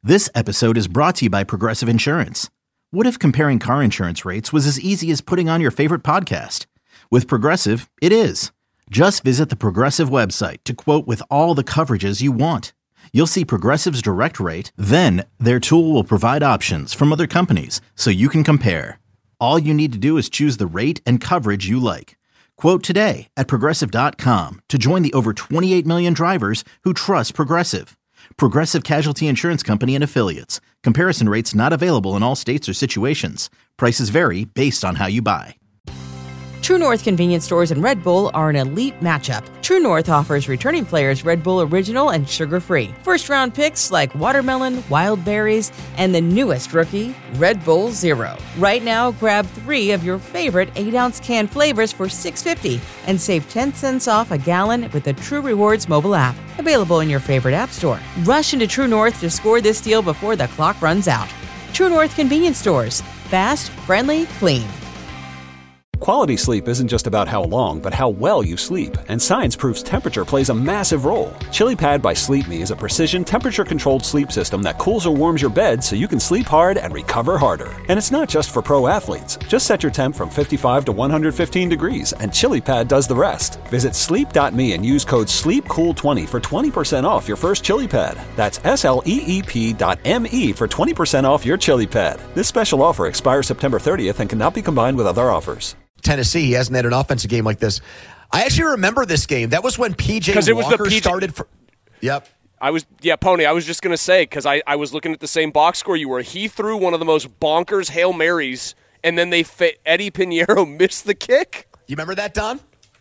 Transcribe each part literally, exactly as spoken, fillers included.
This episode is brought to you by Progressive Insurance. What if comparing car insurance rates was as easy as putting on your favorite podcast? With Progressive, it is. Just visit the Progressive website to quote with all the coverages you want. You'll see Progressive's direct rate, then their tool will provide options from other companies so you can compare. All you need to do is choose the rate and coverage you like. Quote today at progressive dot com to join the over twenty-eight million drivers who trust Progressive. Progressive Casualty Insurance Company and Affiliates. Comparison rates not available in all states or situations. Prices vary based on how you buy. True North convenience stores and Red Bull are an elite matchup. True North offers returning players Red Bull Original and sugar-free. First-round picks like watermelon, wild berries, and the newest rookie, Red Bull Zero. Right now, grab three of your favorite eight-ounce can flavors for six dollars and fifty cents and save ten cents off a gallon with the True Rewards mobile app. Available in your favorite app store. Rush into True North to score this deal before the clock runs out. True North convenience stores. Fast, friendly, clean. Quality sleep isn't just about how long, but how well you sleep. And science proves temperature plays a massive role. ChiliPad by Sleep Me is a precision temperature-controlled sleep system that cools or warms your bed so you can sleep hard and recover harder. And it's not just for pro athletes. Just set your temp from fifty-five to one hundred fifteen degrees, and ChiliPad does the rest. Visit sleep dot me and use code sleep cool twenty for twenty percent off your first ChiliPad. That's S L E E P dot M E for twenty percent off your ChiliPad. This special offer expires September thirtieth and cannot be combined with other offers. Tennessee, he hasn't had an offensive game like this. I actually remember this game. That was when P J Walker was the P J started for. Yep. I was, yeah, Pony, I was just going to say, because I, I was looking at the same box score you were. He threw one of the most bonkers Hail Marys, and then they fit, Eddie Pinheiro missed the kick. You remember that, Don?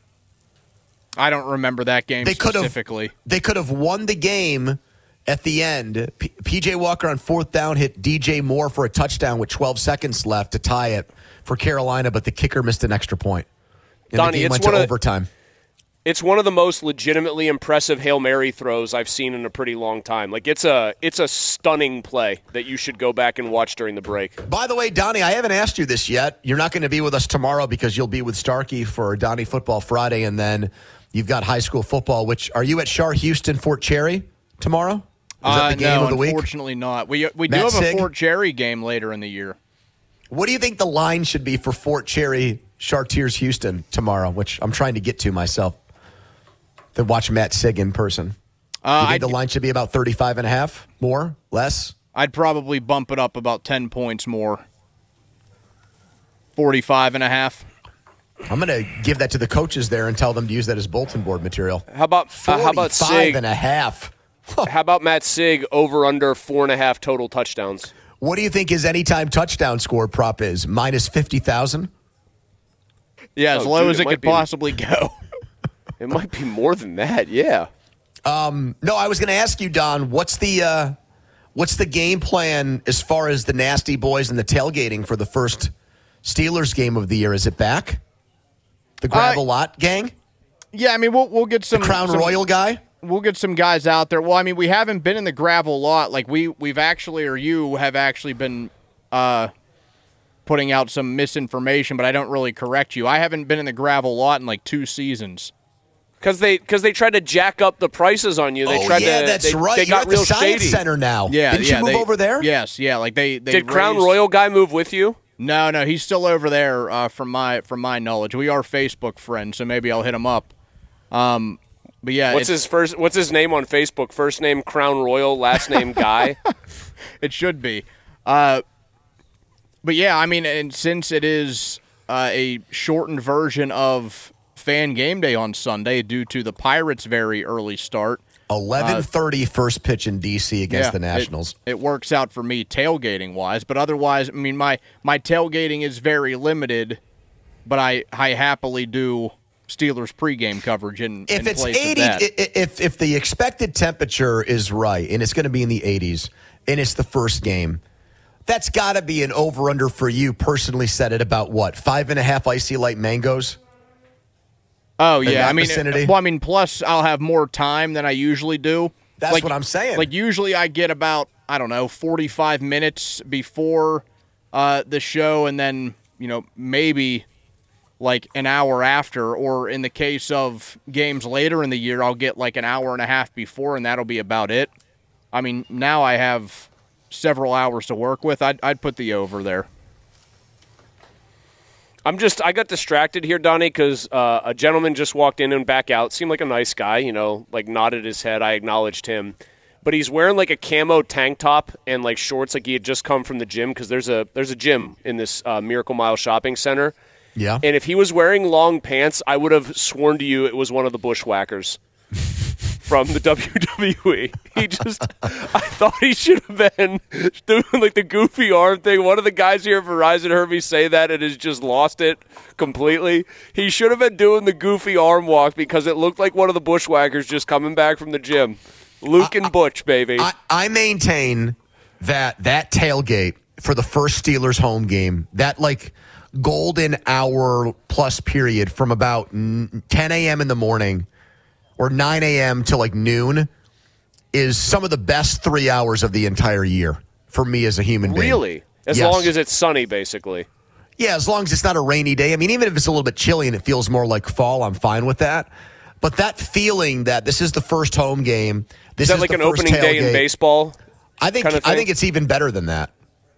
I don't remember that game they specifically. Could've, they could have won the game at the end. P- PJ Walker on fourth down hit D J Moore for a touchdown with twelve seconds left to tie it for Carolina, but the kicker missed an extra point. And Donnie, the game it's went one to of, overtime. It's one of the most legitimately impressive Hail Mary throws I've seen in a pretty long time. Like, it's a it's a stunning play that you should go back and watch during the break. By the way, Donnie, I haven't asked you this yet. You're not going to be with us tomorrow because you'll be with Starkey for Donnie Football Friday, and then you've got high school football, which are you at Shar Houston, Fort Cherry tomorrow? Is uh, that the game no, of the week? Unfortunately not. We, we do Matt have Sig? a Fort Cherry game later in the year. What do you think the line should be for Fort Cherry Chartiers Houston tomorrow, which I'm trying to get to myself, to watch Matt Sig in person? Uh, you think I'd, the line should be about thirty-five and a half? More? Less? I'd probably bump it up about ten points more. forty-five and a half. I'm going to give that to the coaches there and tell them to use that as bulletin board material. How about uh, how about Sig? and a half. How about Matt Sig over under four and a half total touchdowns? What do you think his anytime touchdown score prop is? Minus fifty thousand? Yeah, as oh, low dude, as it, it could be, possibly go. It might be more than that, yeah. Um, no, I was going to ask you, Don, what's the uh, what's the game plan as far as the Nasty Boys and the tailgating for the first Steelers game of the year? Is it back? The Gravel uh, Lot gang? Yeah, I mean, we'll we'll get some... The Crown some, Royal guy? We'll get some guys out there. Well, I mean, we haven't been in the Gravel Lot. Like, we, we've actually, or you have actually been uh, putting out some misinformation, but I don't really correct you. I haven't been in the Gravel Lot in, like, two seasons. Because they, cause they tried to jack up the prices on you. They oh, tried yeah, to, that's they, right. They You're got at real the Science shady. Center now. Yeah, Didn't yeah, you move they, over there? Yes, yeah. Like they, they Did raised... Crown Royal guy move with you? No, no, he's still over there. Uh, from my from my knowledge, we are Facebook friends, so maybe I'll hit him up. Um, but yeah, what's his first? What's his name on Facebook? First name Crown Royal, last name Guy. It should be. Uh, but yeah, I mean, and since it is uh, a shortened version of Fan Game Day on Sunday due to the Pirates' very early start. eleven thirty uh, first pitch in D C against yeah, the Nationals. It, it works out for me tailgating-wise, but otherwise, I mean, my, my tailgating is very limited, but I, I happily do Steelers pregame coverage in, if in it's place eighty, of that. If, if the expected temperature is right, and it's going to be in the eighties, and it's the first game, that's got to be an over-under for you personally set at about, what, five and a half icy light mangoes? Oh, yeah. I mean, vicinity? well, I mean, plus I'll have more time than I usually do. That's like, what I'm saying. Like, usually I get about, I don't know, forty-five minutes before uh, the show, and then, you know, maybe like an hour after, or in the case of games later in the year, I'll get like an hour and a half before, and that'll be about it. I mean, now I have several hours to work with, I'd, I'd put the over there. I'm just, I got distracted here, Donnie, because uh, a gentleman just walked in and back out. Seemed like a nice guy, you know, like nodded his head. I acknowledged him. But he's wearing like a camo tank top and like shorts like he had just come from the gym because there's a there's a gym in this uh, Miracle Mile shopping center. Yeah. And if he was wearing long pants, I would have sworn to you it was one of the Bushwhackers from the W W E. He just, I thought he should have been doing like the goofy arm thing. One of the guys here at Verizon heard me say that and has just lost it completely. He should have been doing the goofy arm walk because it looked like one of the Bushwhackers just coming back from the gym. Luke and Butch, baby. I, I maintain that that tailgate for the first Steelers home game, that like golden hour plus period from about ten a.m. in the morning or nine a.m. to like noon is some of the best three hours of the entire year for me as a human being. Really? As Yes. long as it's sunny, basically. Yeah, as long as it's not a rainy day. I mean, even if it's a little bit chilly and it feels more like fall, I'm fine with that. But that feeling that this is the first home game, this Is that is like the an first opening day in tailgate. baseball? I think kind of I thing? think it's even better than that.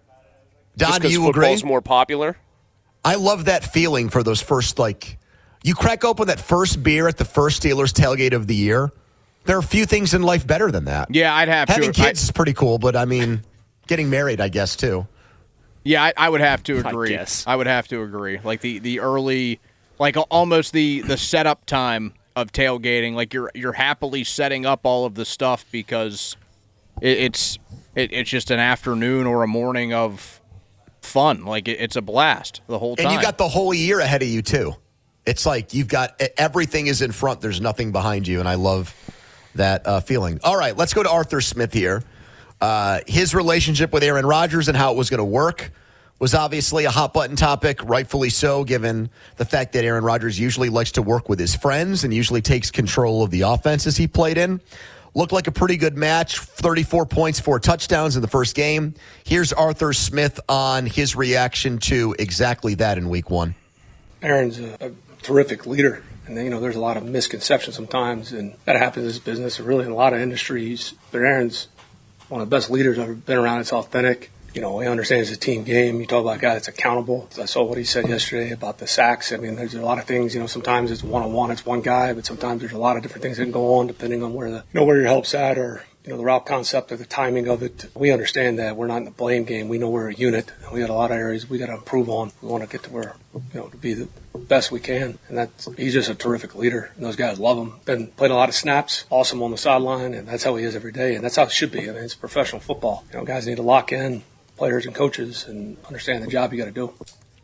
Don, Just do 'cause you agree? football's more popular? I love that feeling for those first, like, you crack open that first beer at the first Steelers tailgate of the year. There are few things in life better than that. Yeah, I'd have Having to. kids I, is pretty cool, but I mean, getting married, I guess, too. yeah, I, I would have to agree. I guess. I would have to agree. Like the, the early, like almost the, the setup time of tailgating. Like you're you're happily setting up all of the stuff because it, it's it, it's just an afternoon or a morning of fun. Like it, it's a blast the whole time. And you got the whole year ahead of you, too. It's like you've got everything is in front. There's nothing behind you, and I love that uh, feeling. All right, let's go to Arthur Smith here. Uh, his relationship with Aaron Rodgers and how it was going to work was obviously a hot-button topic, rightfully so, given the fact that Aaron Rodgers usually likes to work with his friends and usually takes control of the offenses he played in. Looked like a pretty good match, thirty-four points, four touchdowns in the first game. Here's Arthur Smith on his reaction to exactly that in week one. Aaron's a, a terrific leader. And, you know, there's a lot of misconceptions sometimes, and that happens in this business, or really in a lot of industries. But Aaron's one of the best leaders I've ever been around. It's authentic. You know, he understands it's a team game. You talk about a guy that's accountable. I saw what he said yesterday about the sacks. I mean, there's a lot of things, you know, sometimes it's one-on-one, it's one guy, but sometimes there's a lot of different things that can go on depending on where the, you know, where your help's at or, you know, the route concept or the timing of it. We understand that we're not in the blame game. We know we're a unit. We got a lot of areas we got to improve on. We want to get to where, you know, to be the best we can. And that's, he's just a terrific leader. And those guys love him. Been played a lot of snaps, awesome on the sideline, and that's how he is every day. And that's how it should be. I mean, it's professional football. You know, guys need to lock in, players and coaches, and understand the job you got to do.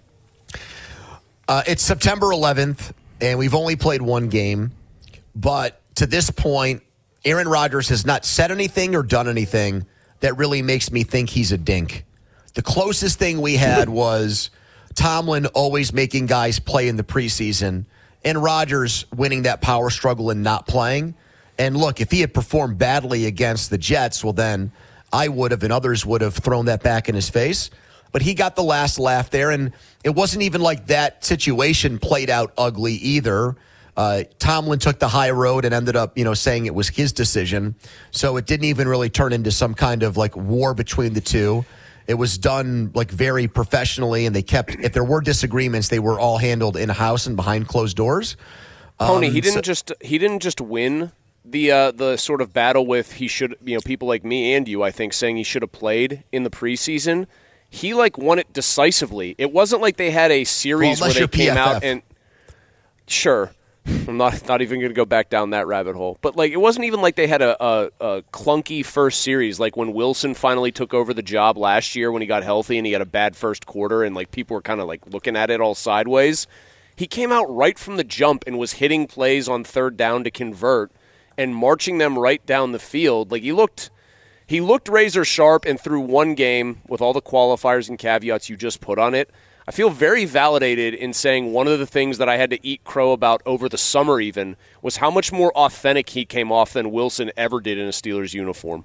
Uh, it's September eleventh, and we've only played one game. But to this point, Aaron Rodgers has not said anything or done anything that really makes me think he's a dink. The closest thing we had was Tomlin always making guys play in the preseason and Rodgers winning that power struggle and not playing. And look, if he had performed badly against the Jets, well, then I would have and others would have thrown that back in his face. But he got the last laugh there, and it wasn't even like that situation played out ugly either. Uh, Tomlin took the high road and ended up, you know, saying it was his decision. So it didn't even really turn into some kind of like war between the two. It was done like very professionally, and they kept, if there were disagreements, they were all handled in-house and behind closed doors. Tony, Um, he didn't so- just he didn't just win the uh, the sort of battle with he should, you know, people like me and you, I think, saying he should have played in the preseason. He like won it decisively. It wasn't like they had a series Well, where they unless you're came P F F. out and sure. I'm not not even going to go back down that rabbit hole. But like, it wasn't even like they had a, a, a clunky first series. Like when Wilson finally took over the job last year when he got healthy and he had a bad first quarter and like people were kind of like looking at it all sideways. He came out right from the jump and was hitting plays on third down to convert and marching them right down the field. Like he looked, he looked razor sharp, and through one game with all the qualifiers and caveats you just put on it, I feel very validated in saying one of the things that I had to eat crow about over the summer even was how much more authentic he came off than Wilson ever did in a Steelers uniform.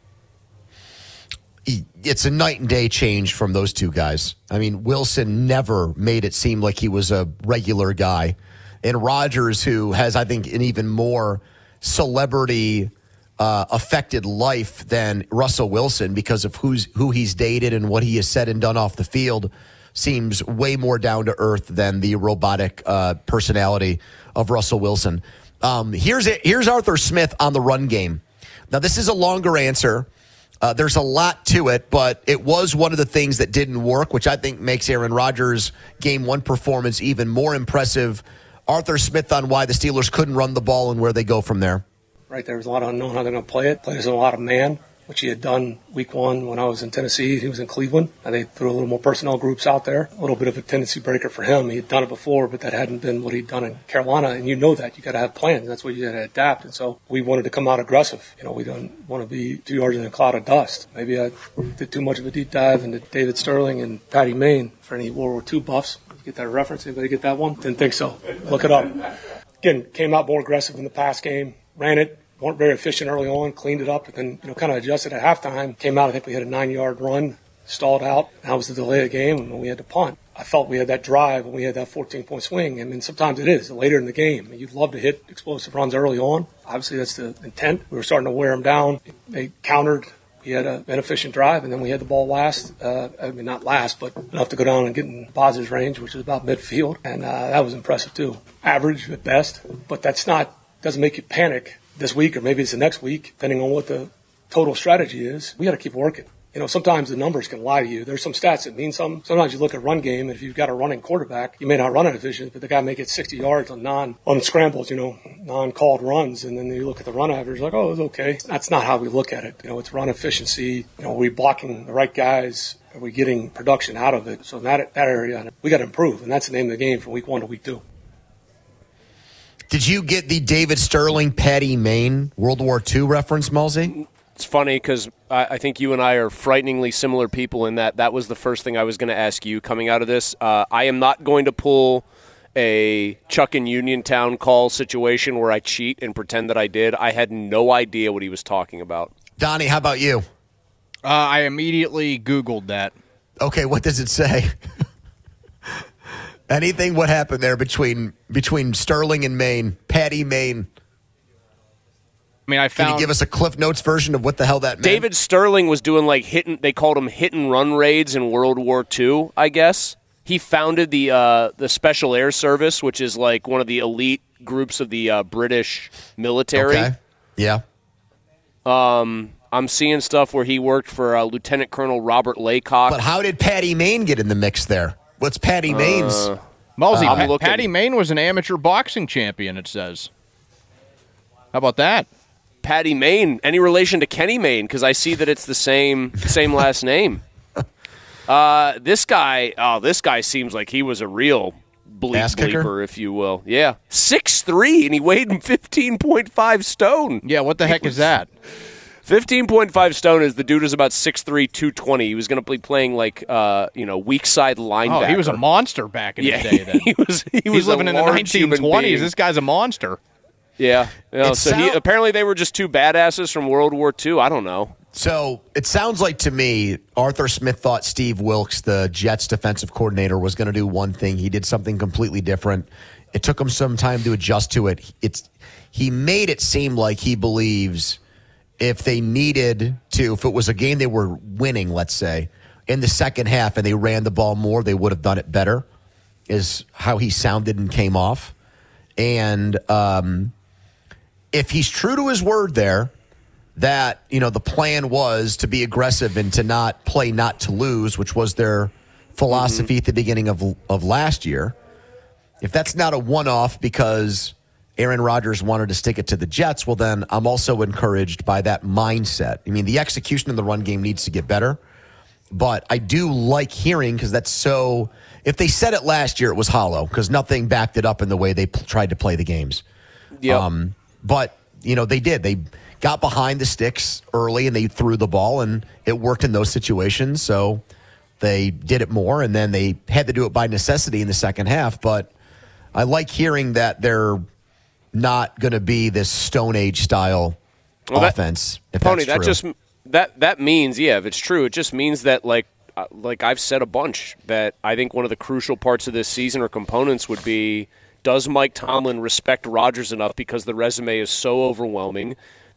It's a night and day change from those two guys. I mean, Wilson never made it seem like he was a regular guy. And Rodgers, who has, I think, an even more celebrity uh, affected life than Russell Wilson because of who's who he's dated and what he has said and done off the field. Seems way more down to earth than the robotic uh, personality of Russell Wilson. Um, here's it. Here's Arthur Smith on the run game. Now, this is a longer answer. Uh, there's a lot to it, but it was one of the things that didn't work, which I think makes Aaron Rodgers' game one performance even more impressive. Arthur Smith on why the Steelers couldn't run the ball and where they go from there. Right, there was a lot of unknown how they're going to play it. Played a lot of man, which he had done week one when I was in Tennessee. He was in Cleveland, and they threw a little more personnel groups out there. A little bit of a tendency breaker for him. He had done it before, but that hadn't been what he'd done in Carolina, and you know that. You got to have plans. That's what you got to adapt, and so we wanted to come out aggressive. You know, we don't want to be two yards in a cloud of dust. Maybe I did too much of a deep dive into David Sterling and Patty Mayne for any World War Two buffs. Get that reference? Anybody get that one? Didn't think so. Look it up. Again, came out more aggressive in the pass game, ran it, weren't very efficient early on, cleaned it up, and then, you know, kind of adjusted at halftime. Came out, I think we had a nine-yard run, stalled out. That was the delay of the game, and we had to punt. I felt we had that drive when we had that fourteen-point swing. I mean, sometimes it is later in the game. You'd love to hit explosive runs early on. Obviously, that's the intent. We were starting to wear them down. They countered. We had an inefficient drive, and then we had the ball last. Uh, I mean, not last, but enough to go down and get in Boz's range, which is about midfield, and uh, that was impressive too. Average at best, but that's not doesn't make you panic this week, or maybe it's the next week, depending on what the total strategy is. We got to keep working. You know, sometimes the numbers can lie to you. There's some stats that mean something. Sometimes you look at run game, and if you've got a running quarterback, you may not run it efficient, but the guy may get sixty yards on non on scrambles, you know, non-called runs, and then you look at the run average, like, oh, it's okay. That's not how we look at it. You know, it's run efficiency. You know, are we blocking the right guys? Are we getting production out of it? So in that that area, we got to improve, and that's the name of the game from week one to week two. Did you get the David Sterling, Patty Mayne World War Two reference, Malsey? It's funny because I, I think you and I are frighteningly similar people in that that was the first thing I was going to ask you coming out of this. Uh, I am not going to pull a Chuck in Uniontown call situation where I cheat and pretend that I did. I had no idea what he was talking about. Donnie, how about you? Uh, I immediately Googled that. Okay, what does it say? Anything? What happened there between between Sterling and Mayne, Patty Mayne? I mean, I found. Can you give us a Cliff Notes version of what the hell that meant? David Sterling was doing like hit and, they called them hit and run raids in World War Two, I guess. He founded the uh, the Special Air Service, which is like one of the elite groups of the uh, British military. Okay. Yeah. Um, I'm seeing stuff where he worked for uh, Lieutenant Colonel Robert Laycock. But how did Patty Mayne get in the mix there? What's Patty Mayne's? Uh, Mosey, I'm Pa- looking. Patty Mayne was an amateur boxing champion, it says. How about that? Patty Mayne, any relation to Kenny Mayne? Because I see that it's the same same last name. Uh, this guy, oh, this guy seems like he was a real bleep Ass kicker? bleeper, if you will. Yeah, six three, and he weighed fifteen point five stone. Yeah, what the heck is that? fifteen point five stone is the dude is about six three, two twenty. He was going to be playing like, uh, you know, weak side linebacker. Oh, he was a monster back in yeah, his day then. he was, he He's was living a in the large nineteen human twenties. being. This guy's a monster. Yeah. You know, It so he, sound- apparently they were just two badasses from World War Two. I don't know. So it sounds like to me, Arthur Smith thought Steve Wilkes, the Jets defensive coordinator, was going to do one thing. He did something completely different. It took him some time to adjust to it. It's he made it seem like he believes if they needed to, if it was a game they were winning, let's say, in the second half and they ran the ball more, they would have done it better, is how he sounded and came off. And um, if he's true to his word there, that, you know, the plan was to be aggressive and to not play not to lose, which was their philosophy mm-hmm. at the beginning of of last year. If that's not a one-off because Aaron Rodgers wanted to stick it to the Jets, well, then I'm also encouraged by that mindset. I mean, the execution in the run game needs to get better, but I do like hearing, because that's so – if they said it last year, it was hollow because nothing backed it up in the way they p- tried to play the games. Yeah. Um, but, you know, they did. They – got behind the sticks early and they threw the ball, and it worked in those situations. So they did it more, and then they had to do it by necessity in the second half. But I like hearing that they're not going to be this Stone Age style well, offense. That, if Pony, that's that true. just that that means, yeah, if it's true, it just means that like uh, like I've said a bunch that I think one of the crucial parts of this season or components would be, does Mike Tomlin respect Rodgers enough because the resume is so overwhelming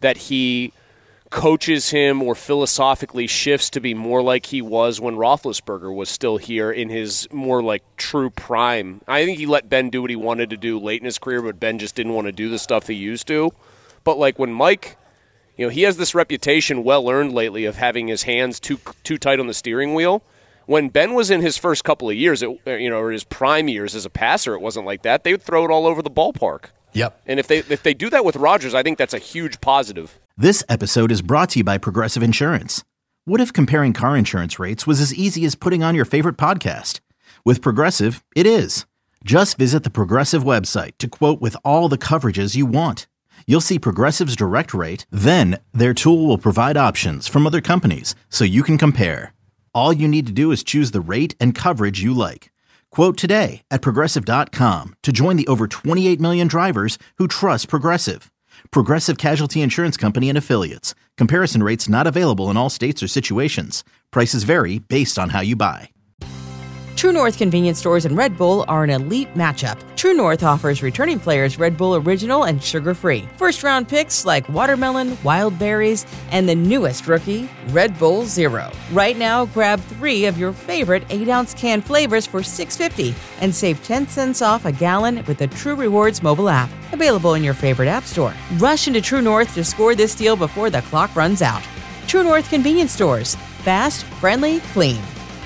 that he coaches him or philosophically shifts to be more like he was when Roethlisberger was still here in his more like true prime. I think he let Ben do what he wanted to do late in his career, but Ben just didn't want to do the stuff he used to. But like when Mike, you know, he has this reputation well earned lately of having his hands too too tight on the steering wheel. When Ben was in his first couple of years, it, you know, or his prime years as a passer, it wasn't like that. They would throw it all over the ballpark. Yep. And if they if they do that with Rodgers, I think that's a huge positive. This episode is brought to you by Progressive Insurance. What if comparing car insurance rates was as easy as putting on your favorite podcast? With Progressive, it is. Just visit the Progressive website to quote with all the coverages you want. You'll see Progressive's direct rate, then their tool will provide options from other companies so you can compare. All you need to do is choose the rate and coverage you like. Quote today at Progressive dot com to join the over twenty-eight million drivers who trust Progressive. Progressive Casualty Insurance Company and Affiliates. Comparison rates not available in all states or situations. Prices vary based on how you buy. True North convenience stores and Red Bull are an elite matchup. True North offers returning players Red Bull Original and sugar-free. First-round picks like watermelon, wild berries, and the newest rookie, Red Bull Zero. Right now, grab three of your favorite eight ounce can flavors for six dollars and fifty cents and save ten cents off a gallon with the True Rewards mobile app. Available in your favorite app store. Rush into True North to score this deal before the clock runs out. True North convenience stores. Fast, friendly, clean.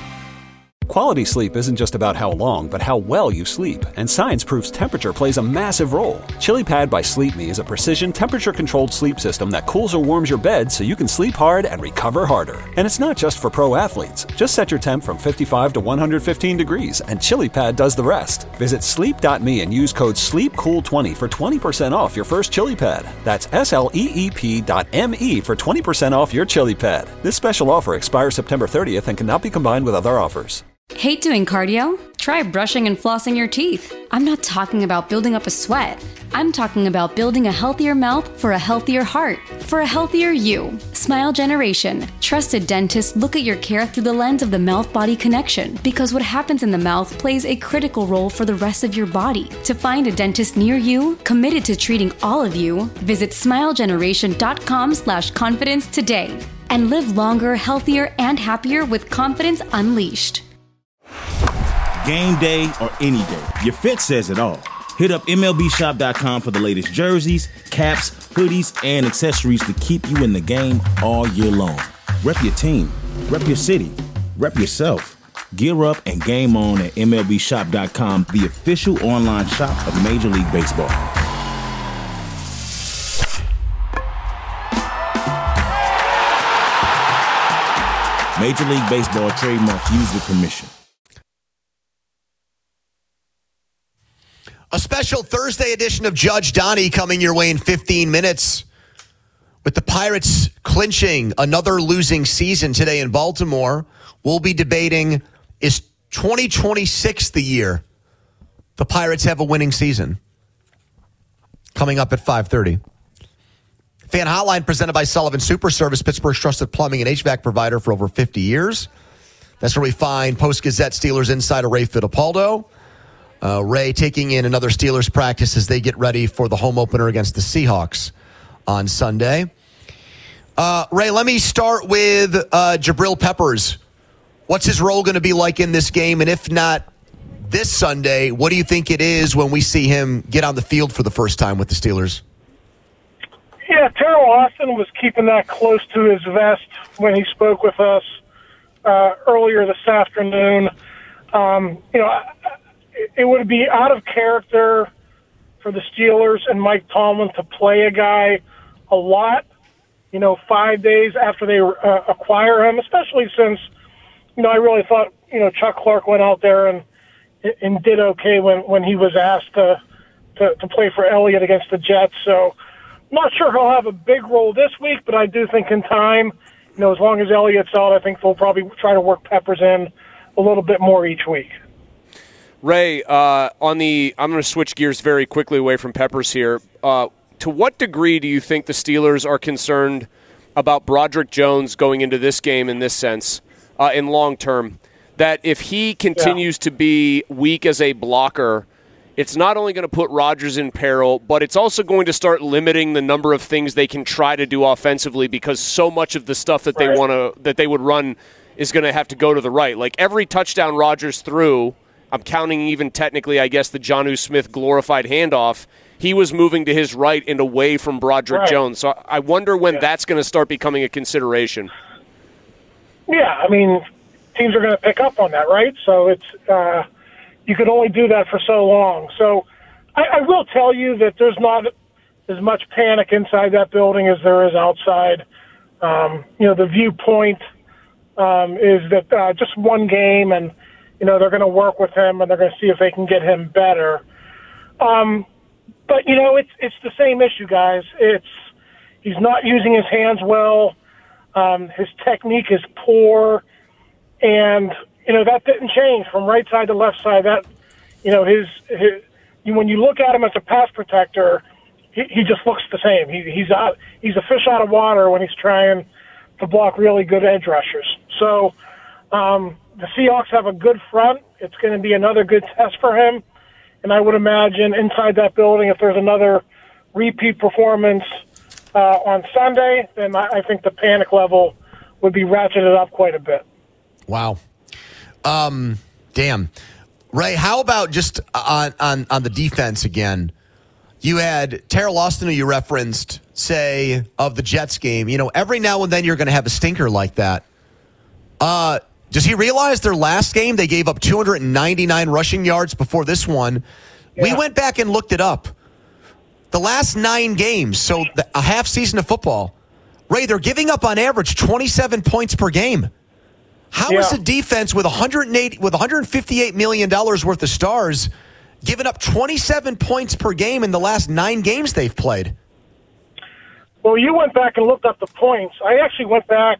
Quality sleep isn't just about how long, but how well you sleep. And science proves temperature plays a massive role. ChiliPad by Sleep Me is a precision temperature-controlled sleep system that cools or warms your bed so you can sleep hard and recover harder. And it's not just for pro athletes. Just set your temp from fifty-five to one hundred fifteen degrees, and ChiliPad does the rest. Visit sleep dot me and use code sleep cool twenty for twenty percent off your first ChiliPad. That's S L E E P dot M E for twenty percent off your ChiliPad. This special offer expires September thirtieth and cannot be combined with other offers. Hate doing cardio? Try brushing and flossing your teeth. I'm not talking about building up a sweat. I'm talking about building a healthier mouth for a healthier heart, for a healthier you. Smile Generation. Trusted dentists look at your care through the lens of the mouth-body connection, because what happens in the mouth plays a critical role for the rest of your body. To find a dentist near you, committed to treating all of you, visit smilegeneration.com slash confidence today. And live longer, healthier, and happier with confidence unleashed. Game day or any day, your fit says it all. Hit up M L B shop dot com for the latest jerseys, caps, hoodies, and accessories to keep you in the game all year long. Rep your team, rep your city, rep yourself. Gear up and game on at M L B shop dot com, the official online shop of Major League Baseball. Major League Baseball trademark user permission. A special Thursday edition of Judge Donnie coming your way in fifteen minutes. With the Pirates clinching another losing season today in Baltimore, we'll be debating, is twenty twenty-six the year the Pirates have a winning season? Coming up at five thirty. Fan Hotline presented by Sullivan Super Service, Pittsburgh's trusted plumbing and H V A C provider for over fifty years. That's where we find Post-Gazette Steelers insider Ray Fittipaldo. Uh, Ray taking in another Steelers practice as they get ready for the home opener against the Seahawks on Sunday. Uh, Ray, let me start with uh, Jabril Peppers. What's his role going to be like in this game? And if not this Sunday, what do you think it is when we see him get on the field for the first time with the Steelers? Yeah, Terrell Austin was keeping that close to his vest when he spoke with us uh, earlier this afternoon. Um, you know, it would be out of character for the Steelers and Mike Tomlin to play a guy a lot, you know, five days after they uh, acquire him, especially since, you know, I really thought, you know, Chuck Clark went out there and and did okay when, when he was asked to, to, to play for Elliott against the Jets. So I'm not sure he'll have a big role this week, but I do think in time, you know, as long as Elliott's out, I think they'll probably try to work Peppers in a little bit more each week. Ray, uh, on the, I'm going to switch gears very quickly away from Peppers here. Uh, to what degree do you think the Steelers are concerned about Broderick Jones going into this game in this sense, uh, in long term, that if he continues yeah. to be weak as a blocker, it's not only going to put Rodgers in peril, but it's also going to start limiting the number of things they can try to do offensively because so much of the stuff that they Right. want to that they would run is going to have to go to the right. Like every touchdown Rodgers threw, I'm counting even technically, I guess, the Jonnu Smith glorified handoff, he was moving to his right and away from Broderick Right. Jones. So I wonder when Yeah. that's going to start becoming a consideration. Yeah, I mean, teams are going to pick up on that, right? So it's uh, you can only do that for so long. So I, I will tell you that there's not as much panic inside that building as there is outside. Um, you know, the viewpoint um, is that uh, just one game, and you know they're going to work with him and they're going to see if they can get him better. Um, but you know, it's it's the same issue, guys. It's he's not using his hands well. Um, his technique is poor, and you know that didn't change from right side to left side. That you know his, his when you look at him as a pass protector, he, he just looks the same. He, he's out, he's a fish out of water when he's trying to block really good edge rushers. So um, the Seahawks have a good front. It's going to be another good test for him, and I would imagine inside that building, if there's another repeat performance Uh, on Sunday, then I, I think the panic level would be ratcheted up quite a bit. Wow. Um, damn. Ray, how about just on, on, on the defense again? You had Terrell Austin, who you referenced, say, of the Jets game. You know, every now and then you're going to have a stinker like that. Uh, does he realize their last game they gave up two hundred ninety-nine rushing yards before this one? Yeah. We went back and looked it up. The last nine games, so the, a half season of football, Ray, they're giving up on average twenty-seven points per game. How yeah. is a defense with one hundred eighty with one hundred fifty-eight million dollars worth of stars giving up twenty-seven points per game in the last nine games they've played? Well, you went back and looked up the points. I actually went back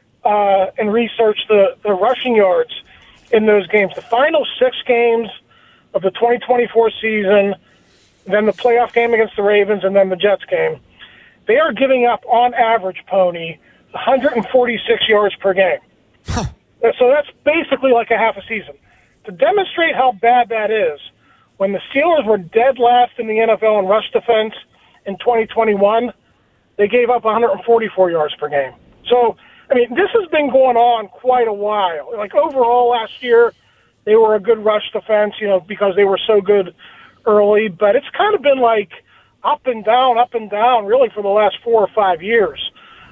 uh, and researched the, the rushing yards in those games. The final six games of the twenty twenty-four season, then the playoff game against the Ravens, and then the Jets game. They are giving up, on average, Pony, one hundred forty-six yards per game. Huh. So that's basically like a half a season. To demonstrate how bad that is, when the Steelers were dead last in the N F L in rush defense in twenty twenty-one, they gave up one hundred forty-four yards per game. So, I mean, this has been going on quite a while. Like, overall last year, they were a good rush defense, you know, because they were so good early, but it's kind of been like up and down, up and down, really for the last four or five years.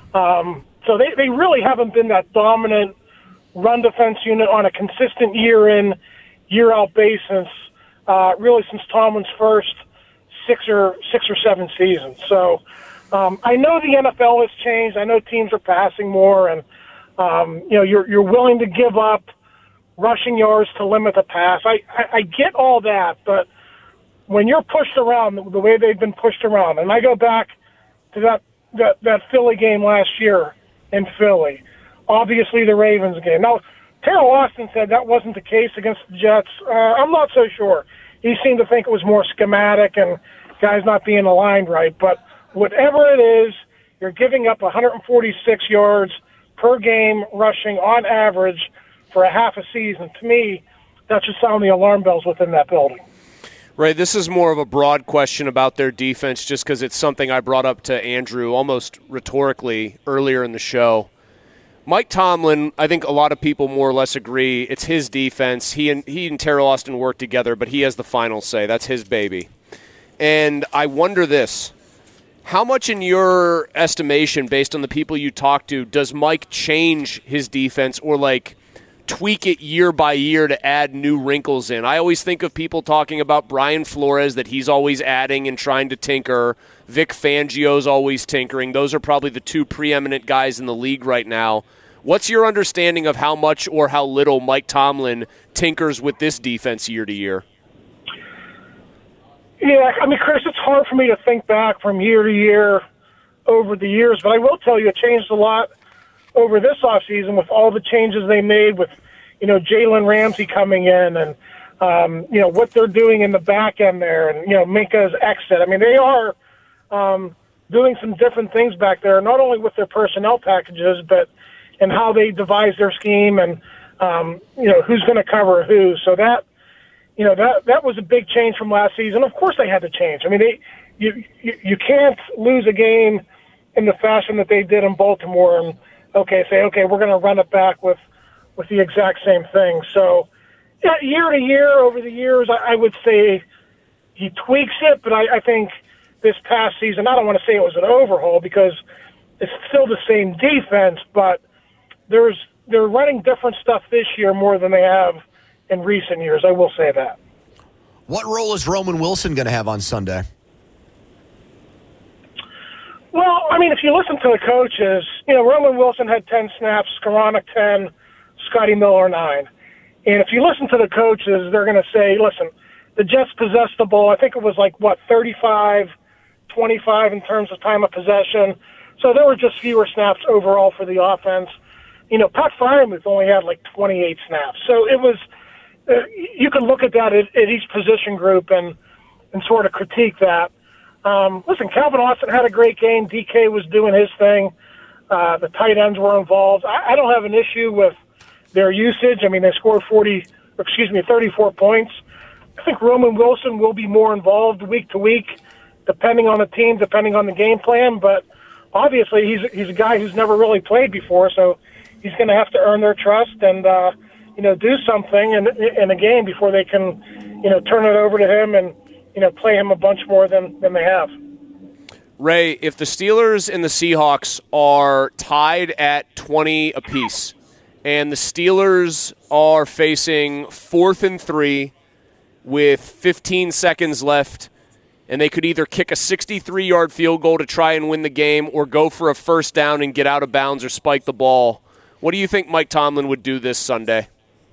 Um, so they, they really haven't been that dominant run defense unit on a consistent year-in, year-out basis, uh, really since Tomlin's first six or six or seven seasons. So um, I know the N F L has changed. I know teams are passing more, and um, you know you're you're willing to give up rushing yards to limit the pass. I, I, I get all that, but when you're pushed around the way they've been pushed around, and I go back to that, that, that Philly game last year in Philly, obviously the Ravens game. Now, Terrell Austin said that wasn't the case against the Jets. Uh, I'm not so sure. He seemed to think it was more schematic and guys not being aligned right. But whatever it is, you're giving up one hundred forty-six yards per game rushing on average for a half a season. To me, that should sound the alarm bells within that building. Ray, this is more of a broad question about their defense just because it's something I brought up to Andrew almost rhetorically earlier in the show. Mike Tomlin, I think a lot of people more or less agree it's his defense. He and he and Terrell Austin work together, but he has the final say. That's his baby. And I wonder this. How much in your estimation, based on the people you talk to, does Mike change his defense or, like, tweak it year by year to add new wrinkles in? I always think of people talking about Brian Flores, that he's always adding and trying to tinker. Vic Fangio's always tinkering. Those are probably the two preeminent guys in the league right now. What's your understanding of how much or how little Mike Tomlin tinkers with this defense year to year? Yeah, I mean, Chris, it's hard for me to think back from year to year over the years, but I will tell you it changed a lot over this offseason with all the changes they made with, you know, Jalen Ramsey coming in and, um, you know, what they're doing in the back end there and, you know, Minka's exit. I mean, they are um, doing some different things back there, not only with their personnel packages, but in how they devise their scheme and, um, you know, who's going to cover who. So that you know, that that was a big change from last season. Of course they had to change. I mean, they you you, you can't lose a game in the fashion that they did in Baltimore and, okay, say, okay, we're going to run it back with, with the exact same thing. So, yeah, year to year, over the years, I, I would say he tweaks it, but I, I think this past season, I don't want to say it was an overhaul because it's still the same defense, but there's they're running different stuff this year more than they have in recent years. I will say that. What role is Roman Wilson going to have on Sunday? Well, I mean, if you listen to the coaches, you know, Roman Wilson had ten snaps, Skoranek ten, Scotty Miller nine. And if you listen to the coaches, they're going to say, listen, the Jets possessed the ball. I think it was like, what, thirty-five twenty-five in terms of time of possession. So there were just fewer snaps overall for the offense. You know, Pat Freiermuth only had like twenty-eight snaps. So it was, uh, you can look at that at, at each position group and, and sort of critique that. Um, listen, Calvin Austin had a great game. D K was doing his thing. Uh, the tight ends were involved. I, I don't have an issue with their usage. I mean, they scored forty, excuse me, thirty-four points. I think Roman Wilson will be more involved week to week, depending on the team, depending on the game plan. But obviously, he's he's a guy who's never really played before, so he's going to have to earn their trust and uh, you know do something in in a game before they can you know turn it over to him and you know play him a bunch more than than they have. Ray, if the Steelers and the Seahawks are tied at twenty apiece, and the Steelers are facing fourth and three with fifteen seconds left, and they could either kick a sixty-three-yard field goal to try and win the game or go for a first down and get out of bounds or spike the ball, what do you think Mike Tomlin would do this Sunday?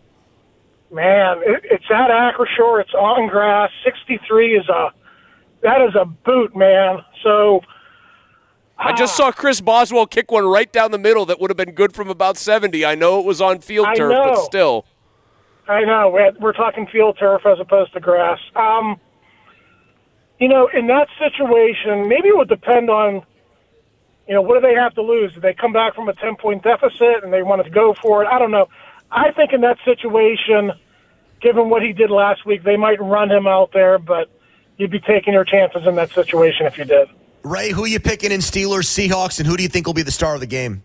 Man, it, it's at Acrisure. It's on grass. sixty-three is a that is a boot, man. So I just saw Chris Boswell kick one right down the middle that would have been good from about seventy. I know it was on field I turf, know. but still. I know. We're, we're talking field turf as opposed to grass. Um, you know, in that situation, maybe it would depend on, you know, what do they have to lose? Do they come back from a ten-point deficit and they want to go for it? I don't know. I think in that situation, given what he did last week, they might run him out there, but you'd be taking your chances in that situation if you did. Ray, who are you picking in Steelers, Seahawks, and who do you think will be the star of the game?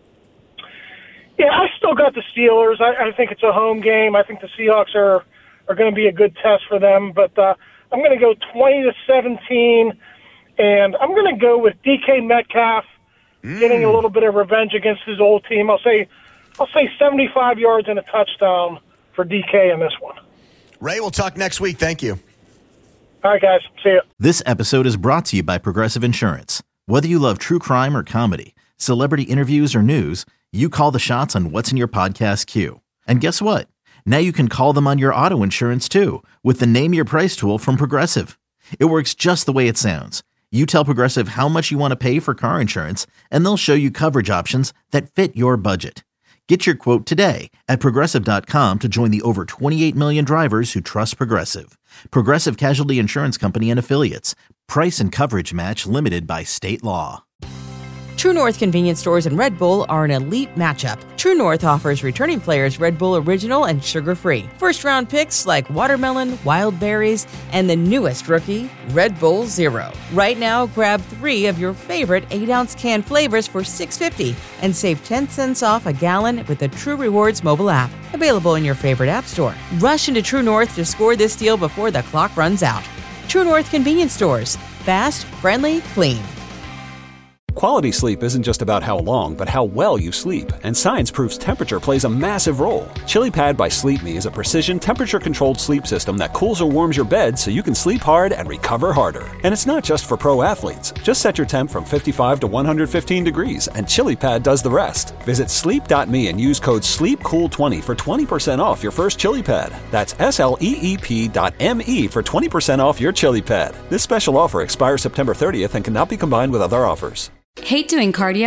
Yeah, I still got the Steelers. I, I think it's a home game. I think the Seahawks are, are going to be a good test for them. But uh, I'm going to go twenty to seventeen, and I'm going to go with D K Metcalf mm. getting a little bit of revenge against his old team. I'll say, I'll say seventy-five yards and a touchdown for D K in this one. Ray, we'll talk next week. Thank you. All right, guys. See you. This episode is brought to you by Progressive Insurance. Whether you love true crime or comedy, celebrity interviews or news, you call the shots on what's in your podcast queue. And guess what? Now you can call them on your auto insurance too with the Name Your Price tool from Progressive. It works just the way it sounds. You tell Progressive how much you want to pay for car insurance, and they'll show you coverage options that fit your budget. Get your quote today at Progressive dot com to join the over twenty-eight million drivers who trust Progressive. Progressive Casualty Insurance Company and Affiliates. Price and coverage match limited by state law. True North convenience stores and Red Bull are an elite matchup. True North offers returning players Red Bull Original and sugar-free. First-round picks like watermelon, wild berries, and the newest rookie, Red Bull Zero. Right now, grab three of your favorite eight-ounce can flavors for six dollars and fifty cents and save ten cents off a gallon with the True Rewards mobile app. Available in your favorite app store. Rush into True North to score this deal before the clock runs out. True North convenience stores. Fast, friendly, clean. Quality sleep isn't just about how long, but how well you sleep. And science proves temperature plays a massive role. ChiliPad by Sleep Me is a precision temperature-controlled sleep system that cools or warms your bed so you can sleep hard and recover harder. And it's not just for pro athletes. Just set your temp from fifty-five to one hundred fifteen degrees, and ChiliPad does the rest. Visit sleep dot me and use code sleep cool twenty for twenty percent off your first ChiliPad. That's S L E E P dot M E for twenty percent off your ChiliPad. This special offer expires September thirtieth and cannot be combined with other offers. Hate doing cardio?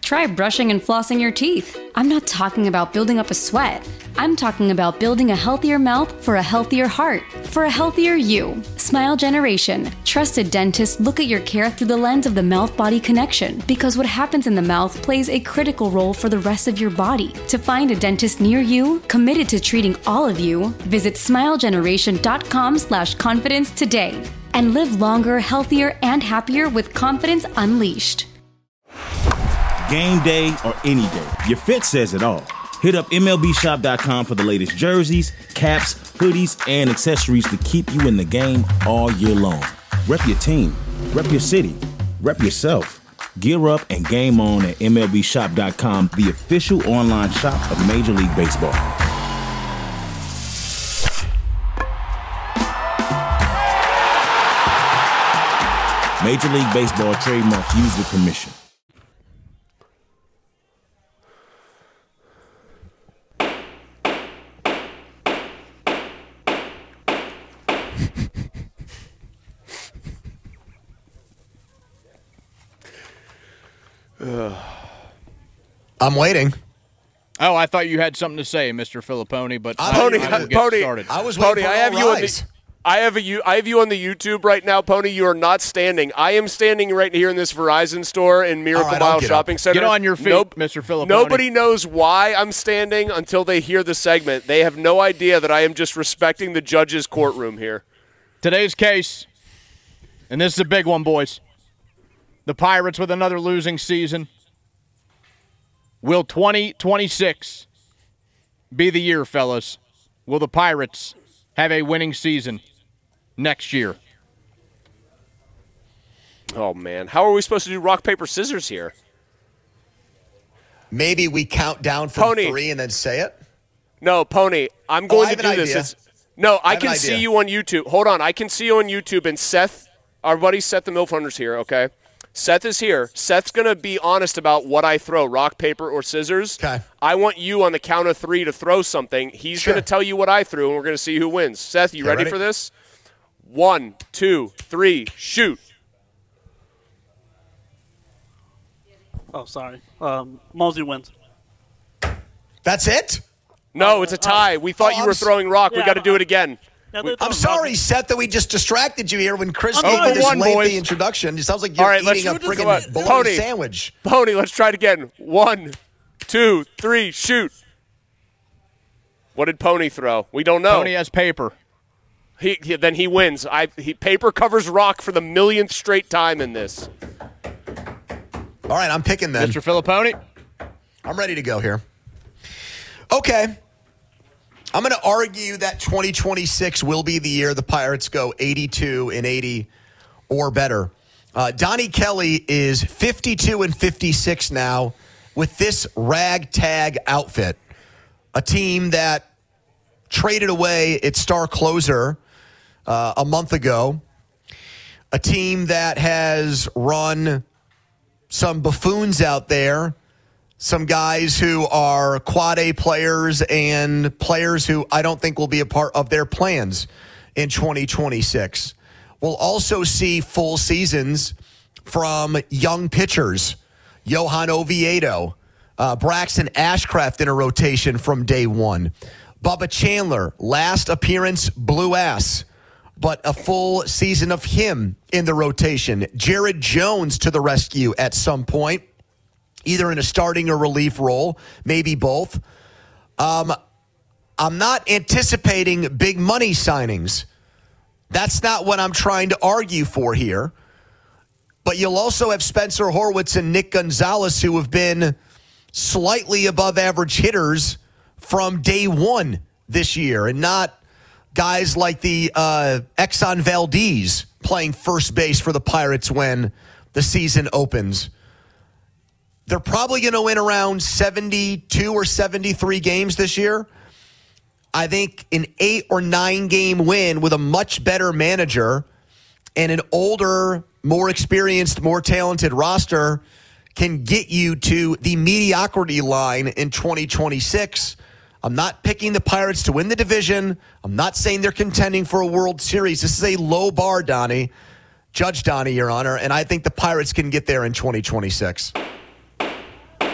try brushing and flossing your teeth. I'm not talking about building up a sweat. I'm talking about building a healthier mouth for a healthier heart, for a healthier you. Smile Generation. Trusted dentists look at your care through the lens of the mouth-body connection, because what happens in the mouth plays a critical role for the rest of your body. To find a dentist near you, committed to treating all of you, visit smilegeneration.com slash confidence today. And live longer, healthier, and happier with confidence unleashed. Game day or any day, your fit says it all. Hit up M L B shop dot com for the latest jerseys, caps, hoodies, and accessories to keep you in the game all year long. Rep your team, rep your city, rep yourself. Gear up and game on at M L B shop dot com, the official online shop of Major League Baseball. Major League Baseball trademark used with permission. I'm waiting. Oh, I thought you had something to say, Mister Filipponi, but I'm I, Pony, I will get Pony, started. I was Pony, waiting for I have all you on rise. the, I have a you, I have you on the YouTube right now, Pony. You are not standing. I am standing right here in this Verizon store in Miracle All right, I'll Mile get Shopping up. Center. Get on your feet, Nope. Mister Filipponi. Nobody knows why I'm standing until they hear the segment. They have no idea that I am just respecting the judge's courtroom here. Today's case, and this is a big one, boys. The Pirates with another losing season. Will twenty twenty-six be the year, fellas? Will the Pirates have a winning season next year? Oh, man. How are we supposed to do rock, paper, scissors here? Maybe we count down from Pony. three and then say it? No, Pony, I'm Oh, going I to have do an this. idea. It's, no, I, I have can an see idea. you on YouTube. Hold on. I can see you on YouTube, and Seth, our buddy Seth the Milf Hunter's here, okay? Seth is here. Seth's going to be honest about what I throw, rock, paper, or scissors. Okay. I want you on the count of three to throw something. He's Sure. going to tell you what I threw, and we're going to see who wins. Seth, you Okay, ready, ready? for this? One, two, three, shoot. Oh, sorry. Um, Mosey wins. That's it? No, it's a tie. We thought Oh, you I'm were s- throwing rock. we Yeah, got to do it again. Yeah, they're I'm throwing sorry, rock. Seth, that we just distracted you here when Chris Oh, gave no, you for this one, lengthy boys. introduction. It sounds like you're All right, let's eating a do this. Come friggin' on. bologna Pony. sandwich. Pony, let's try it again. One, two, three, shoot. What did Pony throw? We don't know. Tony has paper. He, he then he wins. I he paper covers rock for the millionth straight time in this. All right, I'm picking then. Mister Filipponi? I'm ready to go here. Okay. I'm going to argue that twenty twenty-six will be the year the Pirates go eighty-two and eighty or better. Uh, Donnie Kelly is fifty-two and fifty-six now with this ragtag outfit. A team that traded away its star closer uh, a month ago. A team that has run some buffoons out there. Some guys who are quad A players and players who I don't think will be a part of their plans in twenty twenty-six. We'll also see full seasons from young pitchers. Johan Oviedo, uh, Braxton Ashcraft in a rotation from day one. Bubba Chandler, last appearance, blew ass, but a full season of him in the rotation. Jared Jones to the rescue at some point, either in a starting or relief role, maybe both. Um, I'm not anticipating big money signings. That's not what I'm trying to argue for here. But you'll also have Spencer Horwitz and Nick Gonzalez, who have been slightly above average hitters from day one this year, and not guys like the uh, Exxon Valdez playing first base for the Pirates when the season opens. They're probably going to win around seventy-two or seventy-three games this year. I think an eight or nine game win with a much better manager and an older, more experienced, more talented roster can get you to the mediocrity line in twenty twenty-six. I'm not picking the Pirates to win the division. I'm not saying they're contending for a World Series. This is a low bar, Donnie. Judge Donnie, Your Honor, and I think the Pirates can get there in twenty twenty-six.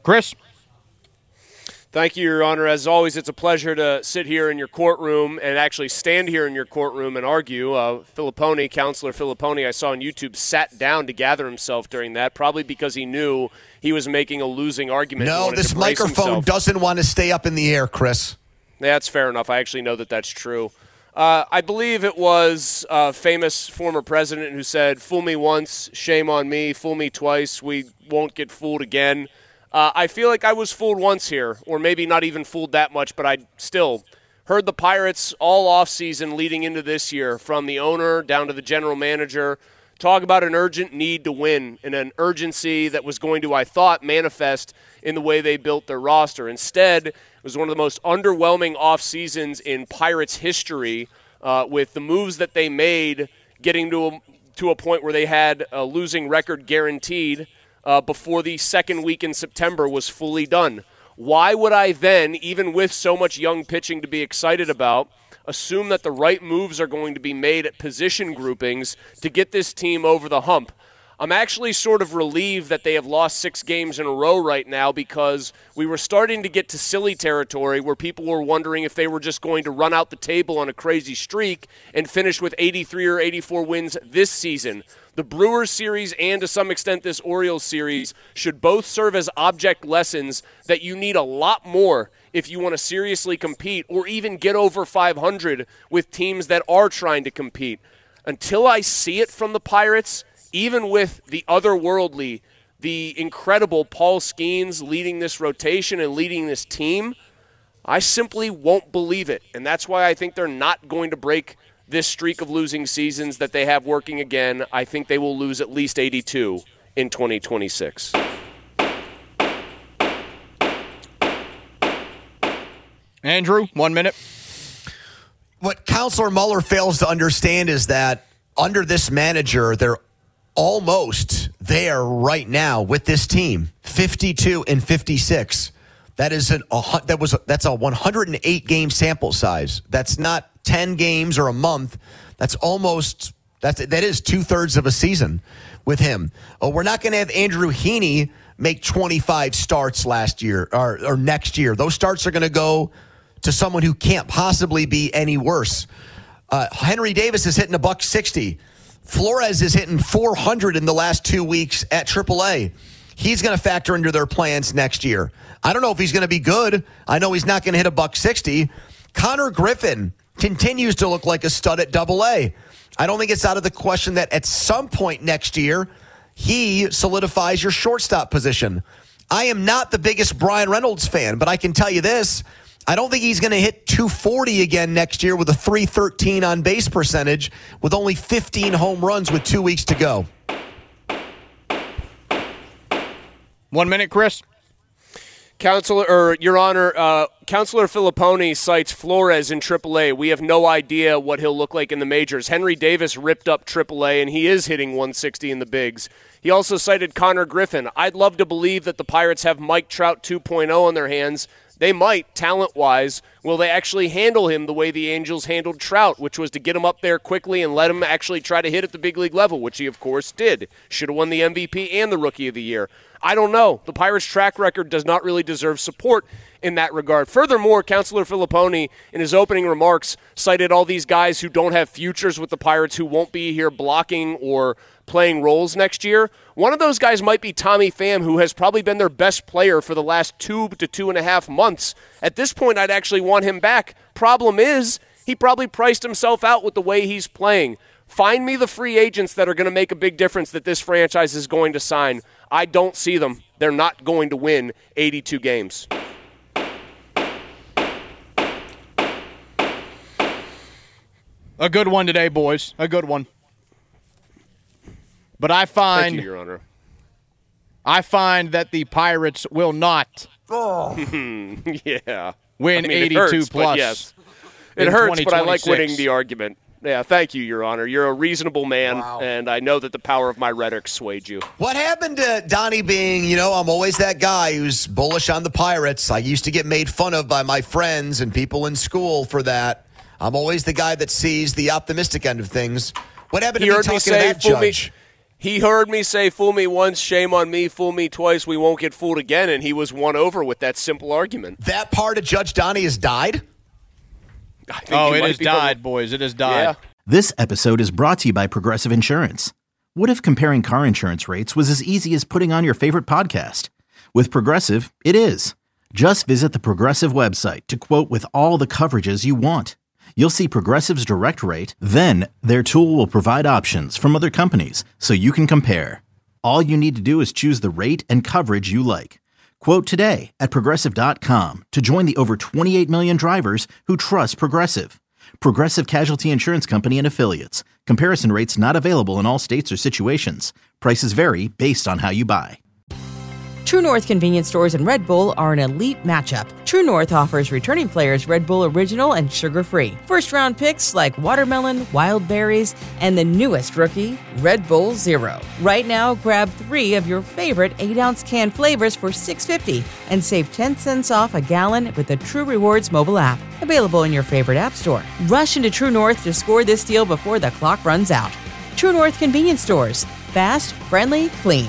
Chris? Thank you, Your Honor. As always, it's a pleasure to sit here in your courtroom and actually stand here in your courtroom and argue. Uh, Filippone, Counselor Filippone, I saw on YouTube, sat down to gather himself during that, probably because he knew he was making a losing argument. No, this microphone himself. doesn't want to stay up in the air, Chris. That's fair enough. I actually know that that's true. Uh, I believe it was a famous former president who said, fool me once, shame on me, fool me twice, we won't get fooled again. Uh, I feel like I was fooled once here, or maybe not even fooled that much, but I still heard the Pirates all offseason leading into this year, from the owner down to the general manager, talk about an urgent need to win and an urgency that was going to, I thought, manifest in the way they built their roster. Instead, it was one of the most underwhelming off seasons in Pirates history, uh, with the moves that they made getting to a, to a point where they had a losing record guaranteed uh, before the second week in September was fully done. Why would I then, even with so much young pitching to be excited about, assume that the right moves are going to be made at position groupings to get this team over the hump? I'm actually sort of relieved that they have lost six games in a row right now, because we were starting to get to silly territory where people were wondering if they were just going to run out the table on a crazy streak and finish with eighty-three or eighty-four wins this season. The Brewers series and to some extent this Orioles series should both serve as object lessons that you need a lot more if you want to seriously compete or even get over five hundred with teams that are trying to compete. Until I see it from the Pirates, even with the otherworldly, the incredible Paul Skeens leading this rotation and leading this team, I simply won't believe it. And that's why I think they're not going to break this streak of losing seasons that they have working again. I think they will lose at least eighty-two in twenty twenty-six. Andrew, one minute. What Counselor Mueller fails to understand is that under this manager, they're almost there right now with this team, fifty-two and fifty-six. That is an a, that was a, that's a one hundred eight game sample size. That's not ten games or a month. That's almost that's that is two thirds of a season with him. Oh, we're not going to have Andrew Heaney make twenty-five starts last year or, or next year. Those starts are going to go to someone who can't possibly be any worse. Uh, Henry Davis is hitting a buck sixty. Flores is hitting four hundred in the last two weeks at triple A. He's going to factor into their plans next year. I don't know if he's going to be good. I know he's not going to hit a buck sixty. Connor Griffin continues to look like a stud at double A. I don't think it's out of the question that at some point next year, he solidifies your shortstop position. I am not the biggest Brian Reynolds fan, but I can tell you this. I don't think he's going to hit two forty again next year with a three thirteen on base percentage with only fifteen home runs with two weeks to go. One minute, Chris. Counselor, or Your Honor, uh, Counselor Filippone cites Flores in triple A. We have no idea what he'll look like in the majors. Henry Davis ripped up triple A, and he is hitting one sixty in the bigs. He also cited Connor Griffin. I'd love to believe that the Pirates have Mike Trout two point oh on their hands. They might, talent-wise. Will they actually handle him the way the Angels handled Trout, which was to get him up there quickly and let him actually try to hit at the big league level, which he, of course, did. Should have won the M V P and the Rookie of the Year. I don't know. The Pirates' track record does not really deserve support in that regard. Furthermore, Counselor Filippone, in his opening remarks, cited all these guys who don't have futures with the Pirates who won't be here blocking or playing roles next year. One of those guys might be Tommy Pham, who has probably been their best player for the last two to two and a half months. At this point, I'd actually want him back. Problem is, he probably priced himself out with the way he's playing. Find me the free agents that are going to make a big difference that this franchise is going to sign. I don't see them. They're not going to win eighty-two games. A good one today, boys. A good one. But I find, Thank you, Your Honor. I find that the Pirates will not Oh. yeah. win I mean, eighty-two it hurts, plus. But yes. It hurts, but I like twenty twenty-six. winning the argument. Yeah, thank you, Your Honor. You're a reasonable man, Wow. and I know that the power of my rhetoric swayed you. What happened to Donnie being, you know, I'm always that guy who's bullish on the Pirates. I used to get made fun of by my friends and people in school for that. I'm always the guy that sees the optimistic end of things. What happened He to me heard me talking say, to that fool me, judge? He heard me say, fool me once, shame on me, fool me twice, we won't get fooled again, and he was won over with that simple argument. That part of Judge Donnie has died? Oh, it has died, the... boys. It has died. Yeah. This episode is brought to you by Progressive Insurance. What if comparing car insurance rates was as easy as putting on your favorite podcast? With Progressive, it is. Just visit the Progressive website to quote with all the coverages you want. You'll see Progressive's direct rate, then their tool will provide options from other companies so you can compare. All you need to do is choose the rate and coverage you like. Quote today at Progressive dot com to join the over twenty-eight million drivers who trust Progressive. Progressive Casualty Insurance Company and Affiliates. Comparison rates not available in all states or situations. Prices vary based on how you buy. True North convenience stores and Red Bull are an elite matchup. True North offers returning players Red Bull Original and sugar-free. First-round picks like watermelon, wild berries, and the newest rookie, Red Bull Zero. Right now, grab three of your favorite eight-ounce can flavors for six dollars and fifty cents and save ten cents off a gallon with the True Rewards mobile app. Available in your favorite app store. Rush into True North to score this deal before the clock runs out. True North convenience stores. Fast, friendly, clean.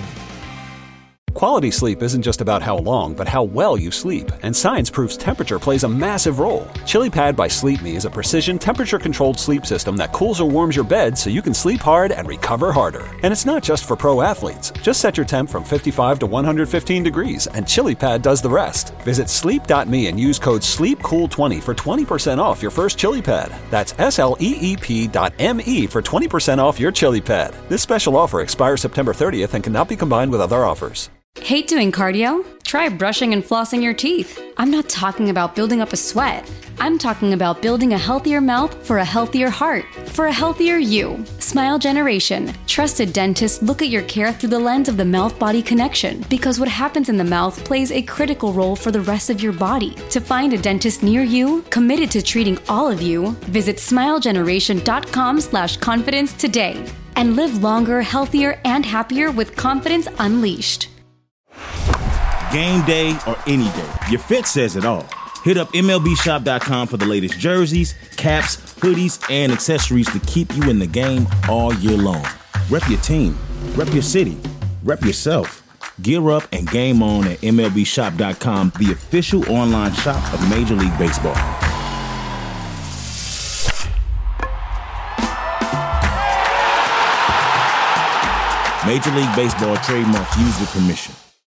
Quality sleep isn't just about how long, but how well you sleep. And science proves temperature plays a massive role. ChiliPad by Sleep Me is a precision temperature-controlled sleep system that cools or warms your bed so you can sleep hard and recover harder. And it's not just for pro athletes. Just set your temp from fifty-five to one hundred fifteen degrees, and ChiliPad does the rest. Visit sleep dot me and use code sleep cool twenty for twenty percent off your first ChiliPad. That's S L E E P dot M E for twenty percent off your ChiliPad. This special offer expires September thirtieth and cannot be combined with other offers. Hate doing cardio? Try brushing and flossing your teeth. I'm not talking about building up a sweat. I'm talking about building a healthier mouth for a healthier heart, for a healthier you. Smile Generation. Trusted dentists look at your care through the lens of the mouth-body connection, because what happens in the mouth plays a critical role for the rest of your body. To find a dentist near you, committed to treating all of you, visit smile generation dot com slash confidence today. And live longer, healthier, and happier with confidence unleashed. Game day or any day, your fit says it all. Hit up M L B shop dot com for the latest jerseys, caps, hoodies, and accessories to keep you in the game all year long. Rep your team, rep your city, rep yourself. Gear up and game on at M L B shop dot com, the official online shop of Major League Baseball. Major League Baseball trademarks used with permission.